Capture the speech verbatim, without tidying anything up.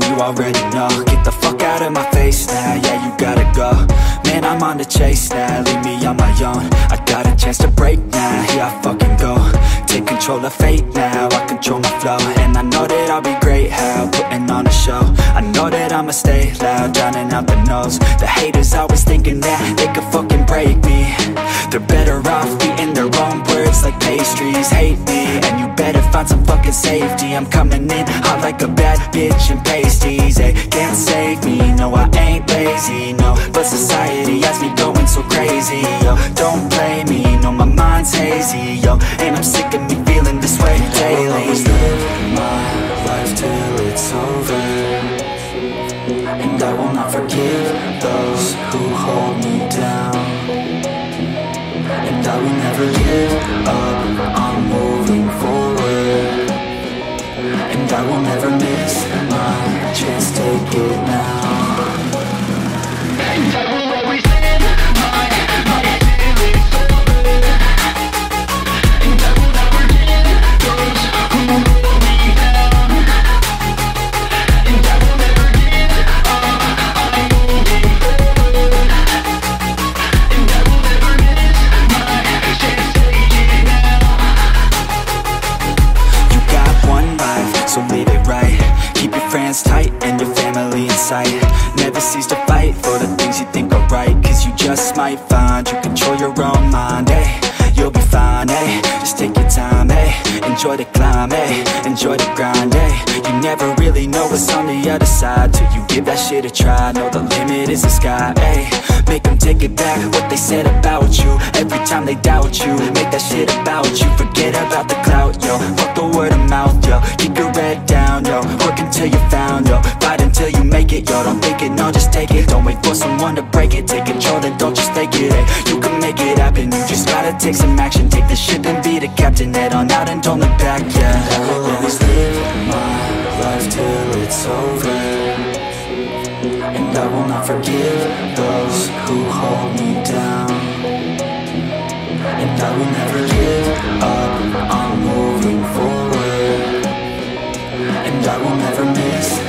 you already know. Get the fuck out of my face now, yeah, you gotta go. Man, I'm on the chase now, leave me on my own. I got a chance to break now, here I fucking go. Take control of fate now, I control my flow. And I know that I'll be great, how, putting on a show. I know that I'ma stay loud, drowning out the noise. The haters always thinking that they could fucking break me. They're better off eating their own words like pastries. Hate me, and you better find some fucking safety. I'm coming in hot like a bad bitch in pasties. They can't save me, no I ain't lazy, no. But society has me going so crazy, yo. Don't blame me, no my mind's hazy, yo. And I'm sick of me feeling this way daily. I will always live my life till it's over, and I will not forgive those who hold me down. And I will never give up, I'm moving forward. And I will never miss my chance, take it now. And I will always live my life till it's over, and I will never give those who hold me down. And I will never give up, I'm moving forward. And I will never miss my chance, take it now. You got one life, so live it right. Keep your friends tight and your family in sight. Never cease to fight for the things you think are right, cause you just might find you control your own mind, eh? You'll be fine, eh? Just take your time, eh? Enjoy the climb, eh? Enjoy the grind, eh? You never really know what's on the other side till you give that shit a try. Know the limit is the sky, eh? Make them take it back, what they said about you. Every time they doubt you, make that shit about you. Forget about the clout, yo. Fuck the word of mouth, yo. Keep your head down, yo. Work until you're found, yo. Fight until you make it, yo. Don't think it, no, just take it. Don't wait for someone to break it. Take control, then don't just take it, eh? You can make it happen, you just gotta take some action. Take the ship and be the captain. Head on out and don't look back, yeah. I will always live my life till it's over, and I will not forgive those who hold me down. And I will never give up, I'm moving forward. And I will never miss